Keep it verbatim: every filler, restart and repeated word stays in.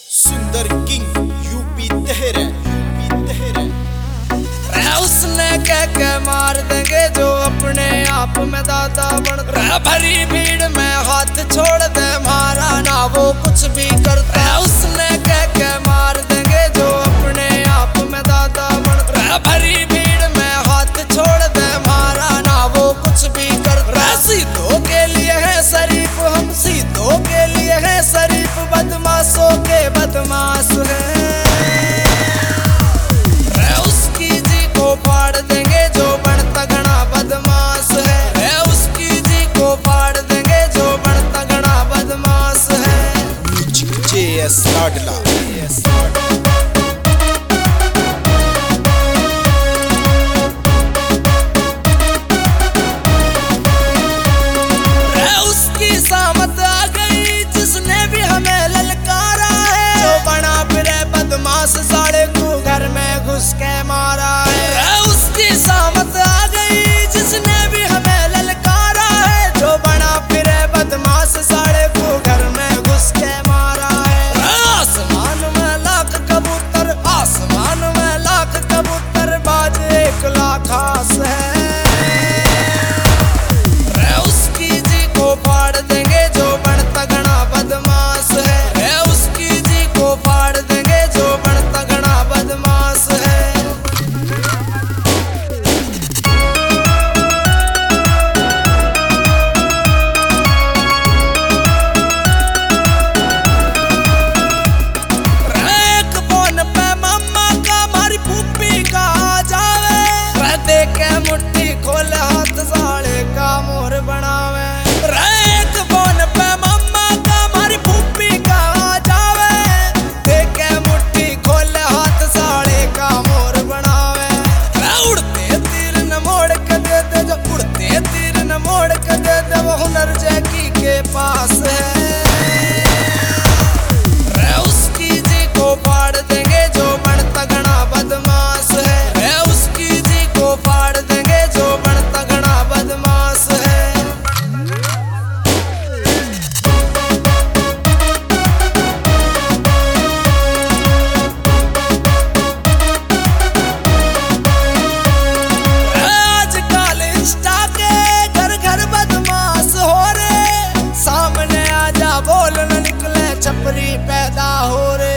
सुंदर king UP तेरे UP तेरे उसने कह के मार देंगे जो अपने आप में दादा बन रहा। भरी भीड़ में हाथ छोड़ दे मारा ना वो कुछ भी करता। उसने कह के मार देंगे जो अपने आप में दादा बन रहा। भरी भीड़ में हाथ छोड़ दे मारा ना वो कुछ भी करता। सीधों के लिए है शरीफ हम सीधों के लिए है शरीफ बदमाशों के बदमाश है। फाड़ देंगे जो बनता घना बदमाश है। उसकी जी को फाड़ देंगे जो बनता घना बदमाश है। म्यूजिक जेएस लाडला उसकी सामत आ गई जिसने भी हमें ललकारा है। जो बना फिरे बदमाश साले को घर में घुस के मारा है। उसकी सामत आ गई जिसने भी हमें ललकारा है। जो बना फिरे बदमाश साले को घर में घुस के मारा है। आसमान में लाख कबूतर आसमान में लाख कबूतर बाज एक लाख आस है। उसकी जी को फाड़ देंगे जो बनता घना बदमाश है। उसकी जी को फाड़ देंगे जो बनता घना बदमाश है। मुट्ठी खोल हाथ साले का मोर बनावे। एक फोन पे मम्मा का मारी फूफी का आ जावे। देखे मुट्ठी खोल हाथ साले का मोर बनावे। उड़ते तीर न मोड़ के दे दे जो उड़ते तीर न मोड़ के दे दे वो हुनर जैकी के पास है। उसकी जी को फाड़ देंगे जो बनता घना बदमाश है। उसकी जी को फाड़ देंगे जो बनता घना बदमाश है। आजकल इंस्टा के घर घर बदमाश हो रे। सामने आजा बोल न निकले छपरी पैदा हो रे।